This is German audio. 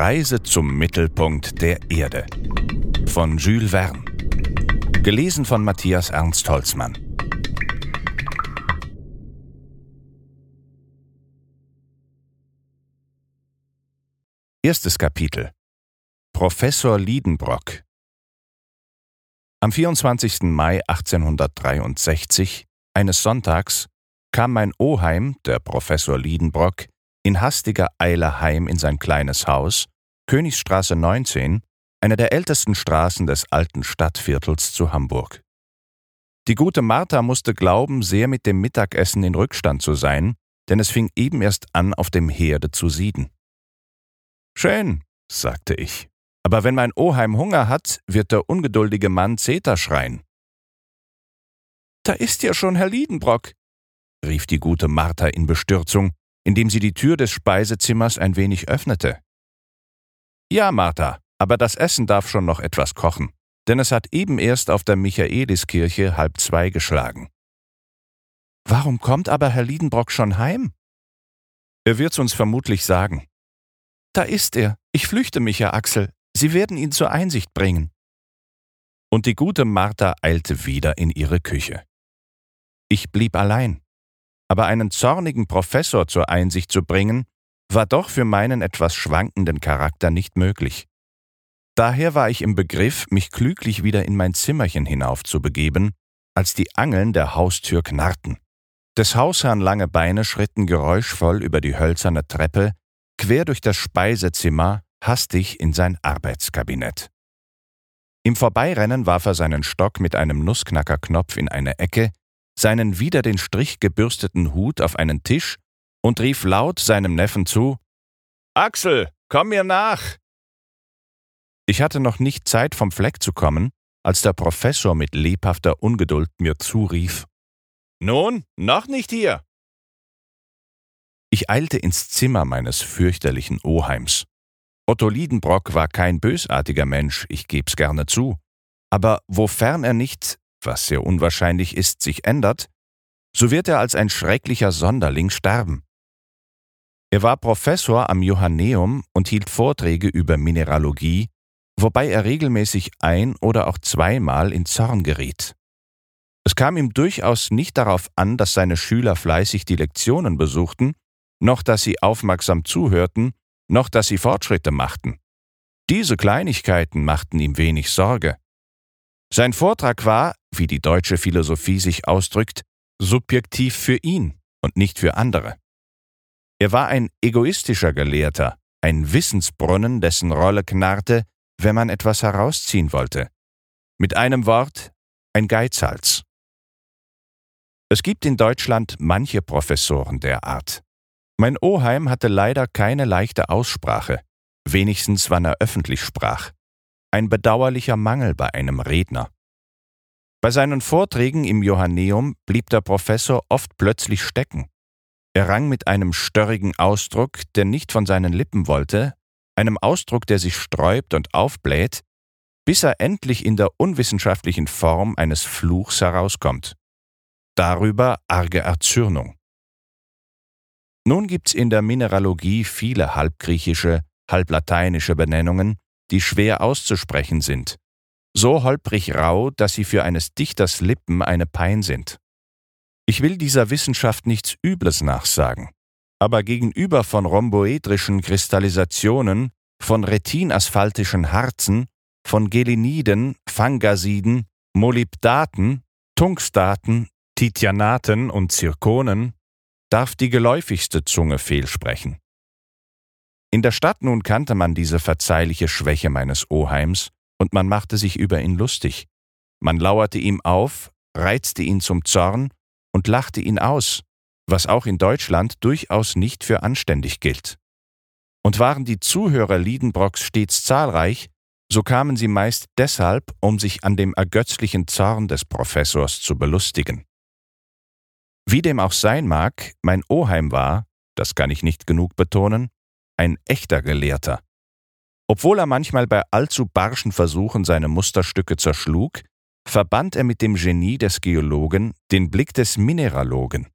Reise zum Mittelpunkt der Erde von Jules Verne. Gelesen von Matthias Ernst Holzmann. Erstes Kapitel. Professor Lidenbrock. Am 24. Mai 1863, eines Sonntags, kam mein Oheim, der Professor Lidenbrock, in hastiger Eile heim in sein kleines Haus, Königsstraße 19, eine der ältesten Straßen des alten Stadtviertels zu Hamburg. Die gute Martha musste glauben, sehr mit dem Mittagessen in Rückstand zu sein, denn es fing eben erst an, auf dem Herde zu sieden. »Schön«, sagte ich, »aber wenn mein Oheim Hunger hat, wird der ungeduldige Mann Zeter schreien.« »Da ist ja schon Herr Lidenbrock«, rief die gute Martha in Bestürzung, indem sie die Tür des Speisezimmers ein wenig öffnete. »Ja, Martha, aber das Essen darf schon noch etwas kochen, denn es hat eben erst auf der Michaeliskirche 1:30 geschlagen.« »Warum kommt aber Herr Lidenbrock schon heim?« »Er wird's uns vermutlich sagen.« »Da ist er. Ich flüchte mich, Herr Axel. Sie werden ihn zur Einsicht bringen.« Und die gute Martha eilte wieder in ihre Küche. Ich blieb allein. Aber einen zornigen Professor zur Einsicht zu bringen, war doch für meinen etwas schwankenden Charakter nicht möglich. Daher war ich im Begriff, mich klüglich wieder in mein Zimmerchen hinaufzubegeben, als die Angeln der Haustür knarrten. Des Hausherrn lange Beine schritten geräuschvoll über die hölzerne Treppe, quer durch das Speisezimmer, hastig in sein Arbeitskabinett. Im Vorbeirennen warf er seinen Stock mit einem Nussknackerknopf in eine Ecke, seinen wider den Strich gebürsteten Hut auf einen Tisch und rief laut seinem Neffen zu: »Axel, komm mir nach!« Ich hatte noch nicht Zeit, vom Fleck zu kommen, als der Professor mit lebhafter Ungeduld mir zurief: »Nun, noch nicht hier!« Ich eilte ins Zimmer meines fürchterlichen Oheims. Otto Lidenbrock war kein bösartiger Mensch, ich geb's gerne zu, aber wofern er nicht, was sehr unwahrscheinlich ist, sich ändert, so wird er als ein schrecklicher Sonderling sterben. Er war Professor am Johanneum und hielt Vorträge über Mineralogie, wobei er regelmäßig ein- oder auch zweimal in Zorn geriet. Es kam ihm durchaus nicht darauf an, dass seine Schüler fleißig die Lektionen besuchten, noch dass sie aufmerksam zuhörten, noch dass sie Fortschritte machten. Diese Kleinigkeiten machten ihm wenig Sorge. Sein Vortrag war, wie die deutsche Philosophie sich ausdrückt, subjektiv für ihn und nicht für andere. Er war ein egoistischer Gelehrter, ein Wissensbrunnen, dessen Rolle knarrte, wenn man etwas herausziehen wollte. Mit einem Wort, ein Geizhals. Es gibt in Deutschland manche Professoren der Art. Mein Oheim hatte leider keine leichte Aussprache, wenigstens wann er öffentlich sprach. Ein bedauerlicher Mangel bei einem Redner. Bei seinen Vorträgen im Johanneum blieb der Professor oft plötzlich stecken. Er rang mit einem störrigen Ausdruck, der nicht von seinen Lippen wollte, einem Ausdruck, der sich sträubt und aufbläht, bis er endlich in der unwissenschaftlichen Form eines Fluchs herauskommt. Darüber arge Erzürnung. Nun gibt's in der Mineralogie viele halbgriechische, halblateinische Benennungen, die schwer auszusprechen sind, so holprig rau, dass sie für eines Dichters Lippen eine Pein sind. Ich will dieser Wissenschaft nichts Übles nachsagen, aber gegenüber von rhomboedrischen Kristallisationen, von retinasphaltischen Harzen, von Geliniden, Fangasiden, Molybdaten, Tungstaten, Titianaten und Zirkonen darf die geläufigste Zunge fehlsprechen. In der Stadt nun kannte man diese verzeihliche Schwäche meines Oheims, und man machte sich über ihn lustig. Man lauerte ihm auf, reizte ihn zum Zorn und lachte ihn aus, was auch in Deutschland durchaus nicht für anständig gilt. Und waren die Zuhörer Lidenbrocks stets zahlreich, so kamen sie meist deshalb, um sich an dem ergötzlichen Zorn des Professors zu belustigen. Wie dem auch sein mag, mein Oheim war, das kann ich nicht genug betonen, ein echter Gelehrter. Obwohl er manchmal bei allzu barschen Versuchen seine Musterstücke zerschlug, verband er mit dem Genie des Geologen den Blick des Mineralogen.